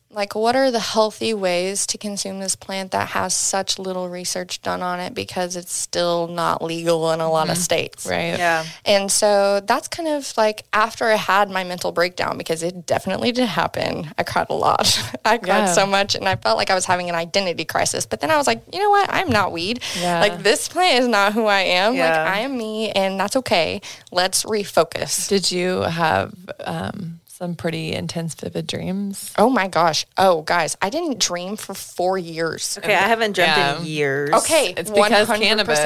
like, what are the healthy ways to consume this plant that has such little research done on it because it's still not legal in a lot of states. Right. Yeah. And so that's kind of like after I had my mental breakdown, because it definitely did happen. I cried a lot. I cried so much, and I felt like I was having an identity crisis. But then I was like, you know what? I'm not weed. Yeah. Like, this plant is not who I am. Like, I am me, and that's okay. Let's refocus. Did you have some pretty intense, vivid dreams? Oh my gosh. Oh, guys, I didn't dream for 4 years. Okay, I haven't dreamt in years. Okay, It's because 100%, cannabis.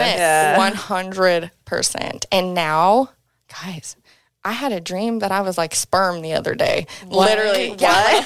100%. And now, guys, I had a dream that I was like sperm the other day. What? Literally. Yeah.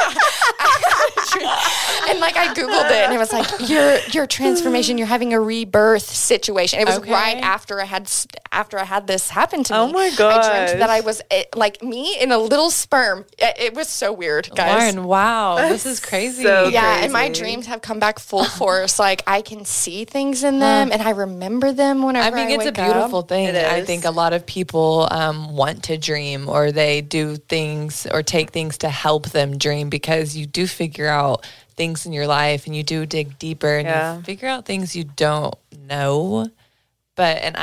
And like I Googled it, and it was like your transformation, you're having a rebirth situation. It was right after I had this happen to me. Oh my gosh. I dreamt that I was like me in a little sperm. It was so weird, guys. Lauren, wow, this is crazy. so Yeah, crazy. and my dreams have come back full force. Like, I can see things in them, and I remember them whenever I it's a wake beautiful up. thing. It I is. think a lot of people want to dream, or they do things or take things to help them dream, because you do figure out things in your life, and you do dig deeper, and you figure out things you don't know. And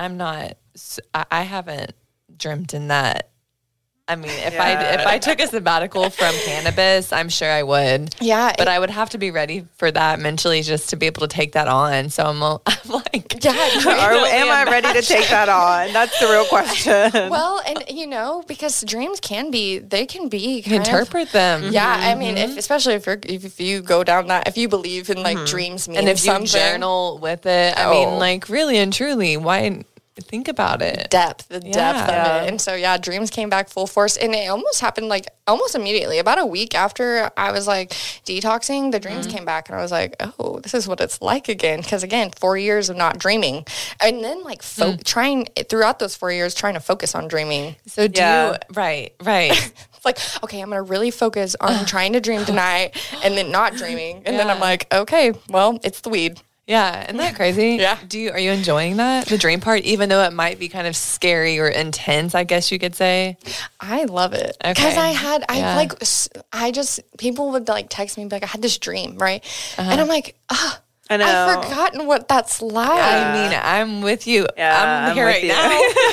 I haven't dreamt in that. I mean, if I took a sabbatical from cannabis, I'm sure I would. Yeah. But I would have to be ready for that mentally, just to be able to take that on. So I'm like, Am I ready to take that on? That's the real question. Well, and because dreams can be interpret them. Yeah, I mean, especially if you go down that, if you believe in like dreams mean And if you something. journal with it, I mean, like, really and truly, why think about it? Depth of it. And so, dreams came back full force, and it almost happened like almost immediately. About a week after I was like detoxing, the dreams came back, and I was like, oh, this is what it's like again. Because again, 4 years of not dreaming, and then like trying throughout those 4 years, trying to focus on dreaming. So right. It's like, okay, I'm going to really focus on trying to dream tonight, and then not dreaming. And then I'm like, okay, well, it's the weed. Yeah, isn't that crazy? Yeah. Are you enjoying that, the dream part, even though it might be kind of scary or intense, I guess you could say? I love it. Okay. Because people would like text me, like, I had this dream, right? And I'm like, I know. I've forgotten what that's like. I mean, I'm with you. Yeah, I'm here right now.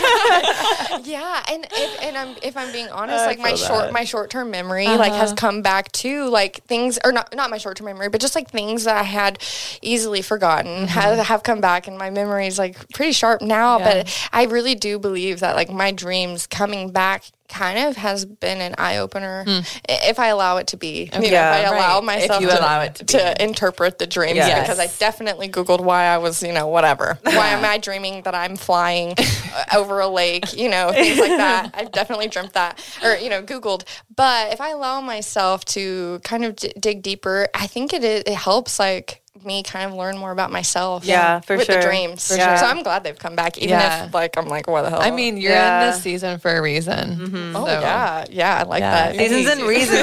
Yeah, and if I'm being honest, like my short term memory like has come back to like things, or not my short term memory, but just like things that I had easily forgotten have come back, and my memory is like pretty sharp now. Yeah. But I really do believe that like my dreams coming back kind of has been an eye opener if I allow it to be. If I allow myself to interpret the dreams, because I definitely Googled why I was, whatever. Why am I dreaming that I'm flying over a lake, things like that. I've definitely dreamt that, or, Googled. But if I allow myself to kind of dig deeper, I think it helps like me kind of learn more about myself. Yeah, for with sure. the dreams. For sure. So I'm glad they've come back, even if like I'm like, what the hell? I mean, you're in this season for a reason. Oh, yeah, I like that. Seasons and reasons,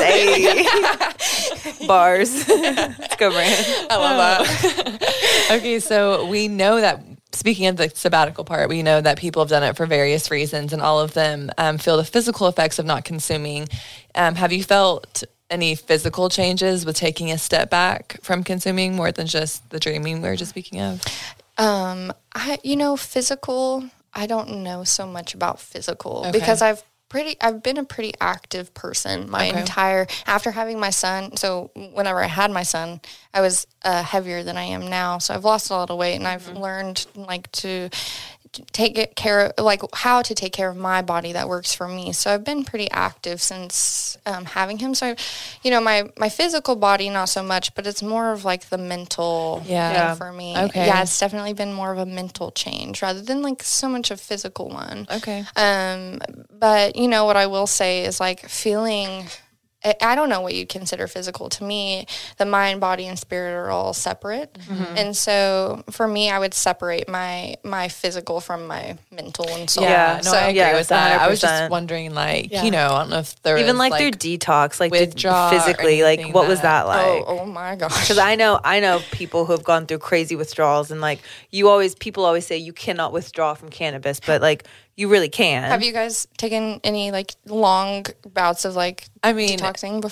bars. Let's go, Brand. I love that. Okay, so we know that, speaking of the sabbatical part, we know that people have done it for various reasons, and all of them feel the physical effects of not consuming. Have you felt any physical changes with taking a step back from consuming, more than just the dreaming we were just speaking of? Physical, I don't know so much about physical because I've been a pretty active person after having my son. So whenever I had my son, I was heavier than I am now. So I've lost a lot of weight, and I've learned like to take care of, like, how to take care of my body that works for me. So I've been pretty active since having him. So, my physical body, not so much, but it's more of like the mental thing for me. Okay. Yeah, it's definitely been more of a mental change rather than like so much a physical one. Okay. But what I will say is like feeling, I don't know what you'd consider physical. To me, the mind, body, and spirit are all separate. And so for me, I would separate my physical from my mental and soul. Yeah, no, I agree with that. 100%. I was just wondering, like, I don't know if there Even was, like through detox, like withdrawal physically, or like anything what was that like? Oh my gosh. Because I know people who have gone through crazy withdrawals, and like people always say you cannot withdraw from cannabis, but like you really can. Have you guys taken any like long bouts of like detoxing before?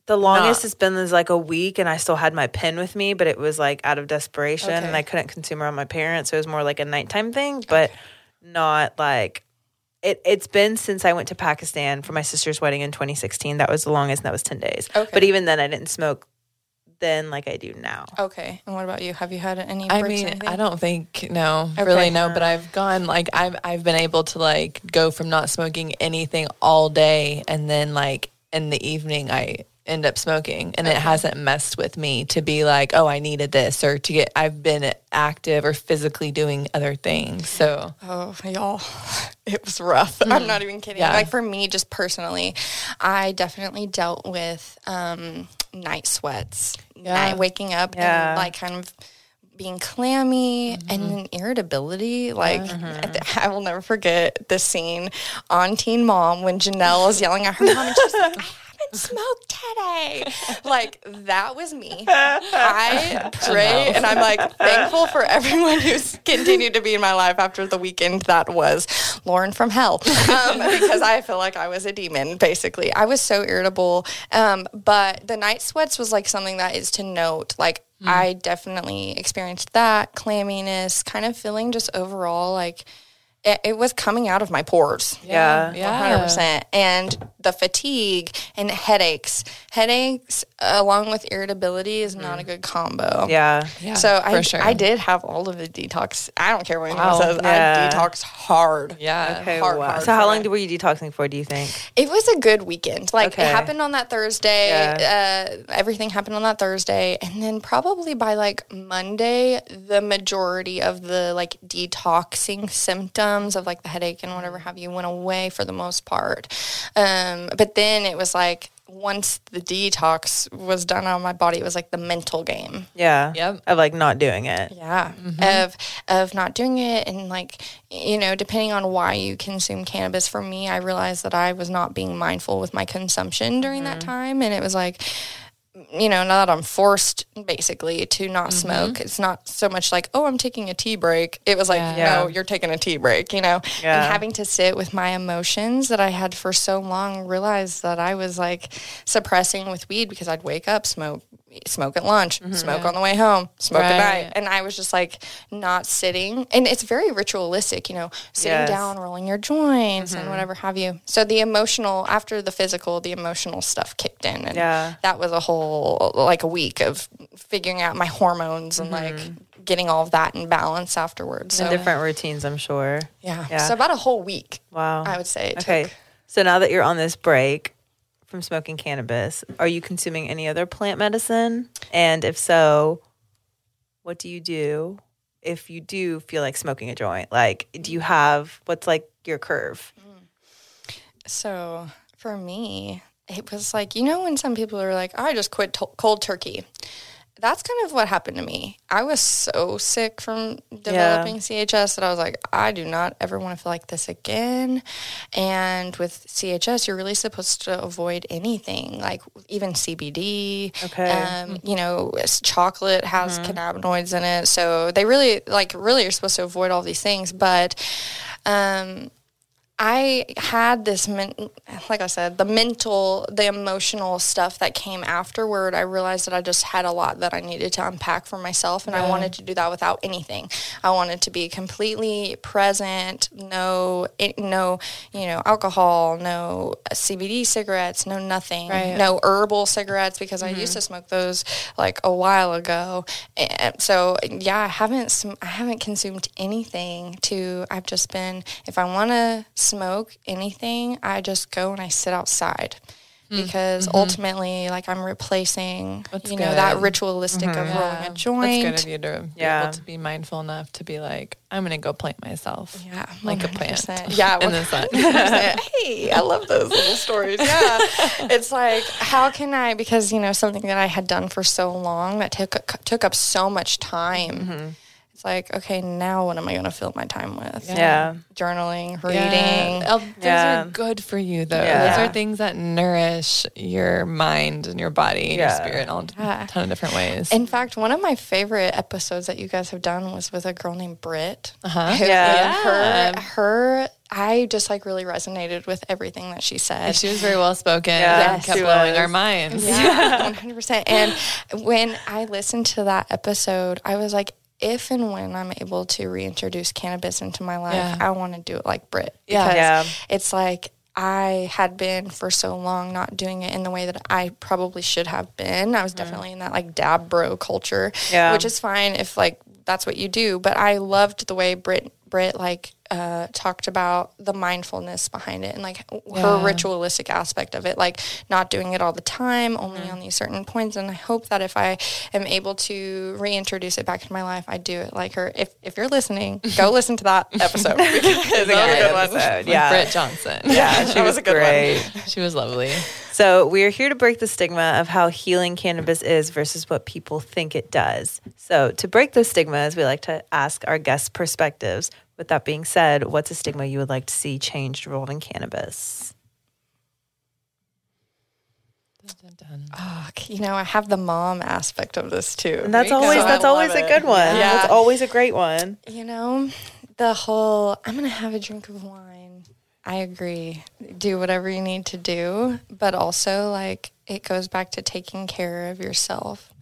The longest it's been is like a week, and I still had my pen with me, but it was like out of desperation, and I couldn't consume around my parents, so it was more like a nighttime thing, but not like it's been since I went to Pakistan for my sister's wedding in 2016. That was the longest, and that was 10 days. Okay. But even then, I didn't smoke then like I do now. Okay. And what about you? Have you had any breaks? I mean, I don't think, really no, but I've gone, like, I've been able to, like, go from not smoking anything all day, and then, like, in the evening, I end up smoking, and it hasn't messed with me to be like, oh, I needed this, or to get, I've been active or physically doing other things. So, oh, y'all, it was rough. I'm not even kidding. Like, for me, just personally, I definitely dealt with night sweats, night waking up and like kind of being clammy and then irritability. Like, I will never forget the scene on Teen Mom when Janelle is yelling at her mom, and she's like, smoked today. Like, that was me. I pray and I'm like thankful for everyone who's continued to be in my life after the weekend that was Lauren from hell, because I feel like I was a demon, basically. I was so irritable, but the night sweats was like something that is to note. Like, I definitely experienced that clamminess, kind of feeling just overall like it was coming out of my pores. Yeah. 100%. And the fatigue and headaches along with irritability is not a good combo. Yeah. So I did have all of the detox. I don't care what anyone says. I detoxed hard. Yeah. Okay. Hard, so how long were you detoxing for, do you think? It was a good weekend. Like, it happened on that Thursday. Everything happened on that Thursday. And then probably by like Monday, the majority of the like detoxing symptoms of like the headache and whatever have you went away for the most part. But then it was like, once the detox was done on my body, it was like the mental game. Yeah. Yep. Of like not doing it. Yeah. Of not doing it. And like, depending on why you consume cannabis, for me, I realized that I was not being mindful with my consumption during that time. And it was like, now that I'm forced basically to not smoke, it's not so much like, oh, I'm taking a tea break. It was like, no, you're taking a tea break, and having to sit with my emotions that I had for so long, realized that I was like suppressing with weed, because I'd wake up, smoke at lunch, smoke on the way home, smoke at night. And I was just like not sitting. And it's very ritualistic, sitting down, rolling your joints and whatever have you. So the emotional, after the physical, the emotional stuff kicked in. And that was a whole, like a week of figuring out my hormones and like getting all of that in balance afterwards. And different routines, I'm sure. Yeah. So about a whole week. Wow. I would say it took. So now that you're on this break from smoking cannabis, are you consuming any other plant medicine? And if so, what do you do if you do feel like smoking a joint? Like, do you have, what's like your curve? So for me, it was like, when some people are like, I just quit cold turkey. That's kind of what happened to me. I was so sick from developing CHS that I was like, I do not ever want to feel like this again. And with CHS, you're really supposed to avoid anything, like even CBD. Okay. Chocolate has cannabinoids in it. So they really are supposed to avoid all these things. But I had this, like I said, the emotional stuff that came afterward. I realized that I just had a lot that I needed to unpack for myself, and I wanted to do that without anything. I wanted to be completely present, no, alcohol, no CBD cigarettes, no nothing, no herbal cigarettes, because I used to smoke those like a while ago. And so, I haven't consumed anything. I've just been, if I want to smoke anything, I just go and I sit outside, because ultimately, like, I'm replacing, that ritualistic of rolling a joint. That's good of you to be able to be mindful enough to be like, I'm going to go plant myself. Yeah. Like a plant. Yeah. In the sun. Hey, I love those little stories. Yeah. It's like, how can I, because, something that I had done for so long that took up so much time. It's like, okay, now what am I going to fill my time with? Journaling, reading. Those are good for you, though. Those are things that nourish your mind and your body and your spirit in a ton of different ways. In fact, one of my favorite episodes that you guys have done was with a girl named Britt. Her I just like really resonated with everything that she said. And she was very well spoken. Yeah, and kept blowing our minds. Yeah, 100%. And when I listened to that episode, I was like, if and when I'm able to reintroduce cannabis into my life, I want to do it like Britt. Because it's like, I had been for so long not doing it in the way that I probably should have been. I was definitely in that like dab bro culture, which is fine if like that's what you do. But I loved the way Britt like talked about the mindfulness behind it and like her ritualistic aspect of it, like not doing it all the time, only on these certain points. And I hope that if I am able to reintroduce it back into my life, I do it like her. If you're listening, go listen to that episode. Because that was a good one. Yeah, Britt Johnson. Yeah, she was a good one. She was lovely. So we are here to break the stigma of how healing cannabis is versus what people think it does. So to break those stigmas, we like to ask our guests' perspectives. With that being said, what's a stigma you would like to see changed regarding cannabis? Oh, I have the mom aspect of this too. And that's always a good one. Yeah. That's always a great one. The whole, I'm going to have a drink of wine. I agree. Do whatever you need to do. But also, like, it goes back to taking care of yourself.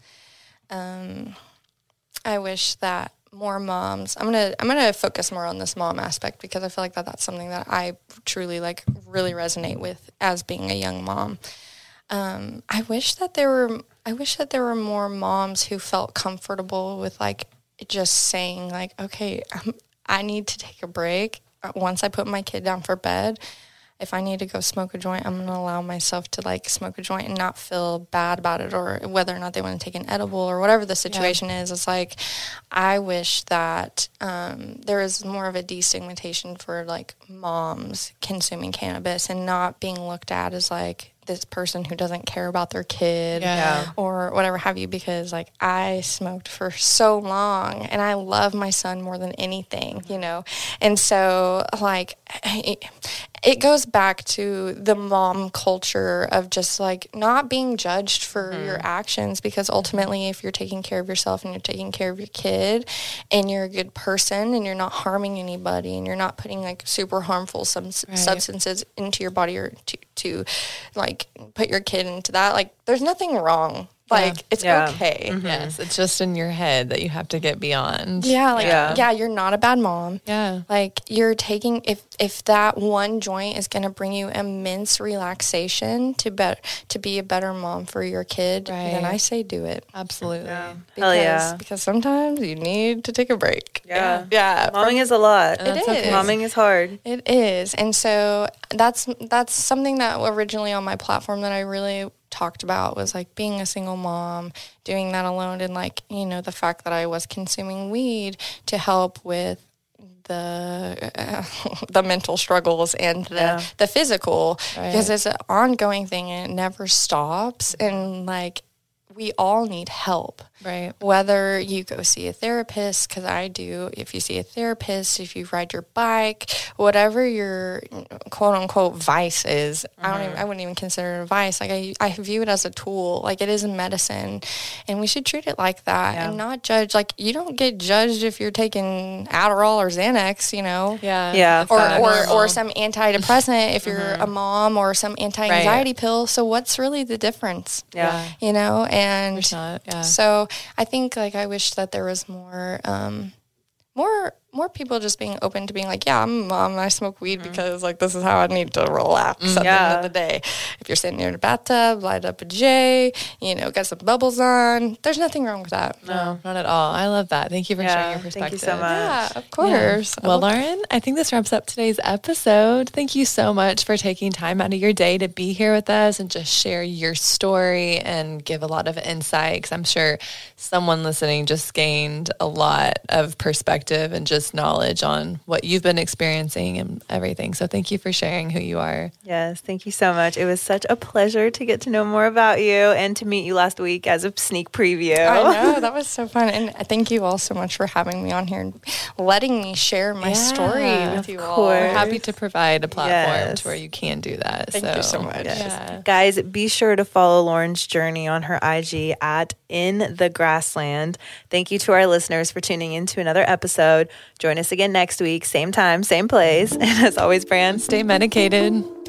I wish that more moms, I'm gonna focus more on this mom aspect because I feel like that's something that I truly like really resonate with as being a young mom. I wish that there were more moms who felt comfortable with like just saying like, okay, I need to take a break. Once I put my kid down for bed, if I need to go smoke a joint, I'm going to allow myself to like smoke a joint and not feel bad about it, or whether or not they want to take an edible or whatever the situation is. It's like, I wish that there is more of a destigmatization for like moms consuming cannabis and not being looked at as like this person who doesn't care about their kid or whatever have you, because like I smoked for so long and I love my son more than anything, and so like it goes back to the mom culture of just like not being judged for your actions, because ultimately if you're taking care of yourself and you're taking care of your kid and you're a good person and you're not harming anybody and you're not putting like super harmful substances into your body or to like put your kid into that, like there's nothing wrong. Like, it's okay. Mm-hmm. Yes, it's just in your head that you have to get beyond. Yeah, you're not a bad mom. Yeah. Like, you're taking, if that one joint is going to bring you immense relaxation to be a better mom for your kid, then I say do it. Absolutely. Yeah. Because sometimes you need to take a break. Yeah. Momming is a lot. It is. Momming is hard. It is. And so that's something that originally on my platform that I really talked about was like being a single mom, doing that alone, and like, the fact that I was consuming weed to help with the mental struggles and the physical, because it's an ongoing thing and it never stops. And like, we all need help. Right. Whether you go see a therapist, because I do, if you see a therapist, if you ride your bike, whatever your quote unquote vice is, I wouldn't even consider it a vice. Like I view it as a tool. Like it is a medicine, and we should treat it like that and not judge. Like you don't get judged if you're taking Adderall or Xanax, or some antidepressant if you're a mom, or some anti-anxiety pill. So what's really the difference? And so I think like I wish that there was more people just being open to being like, yeah, I'm a mom and I smoke weed because like this is how I need to relax at the end of the day. If you're sitting in a bathtub, light up a J, got some bubbles on, there's nothing wrong with that. No, not at all. I love that. Thank you for sharing your perspective. Thank you so much. Yeah, of course. Yeah. Well, Lauren, I think this wraps up today's episode. Thank you so much for taking time out of your day to be here with us and just share your story and give a lot of insight, because I'm sure someone listening just gained a lot of perspective and just knowledge on what you've been experiencing and everything. So thank you for sharing who you are. Yes, thank you so much. It was such a pleasure to get to know more about you and to meet you last week as a sneak preview. I know, that was so fun. And thank you all so much for having me on here and letting me share my story with you all. We're happy to provide a platform to where you can do that. Thank you so much. Yes. Yeah. Guys, be sure to follow Lauren's journey on her IG at In the Grassland. Thank you to our listeners for tuning in to another episode. Join us again next week, same time, same place. And as always, Fran, stay medicated.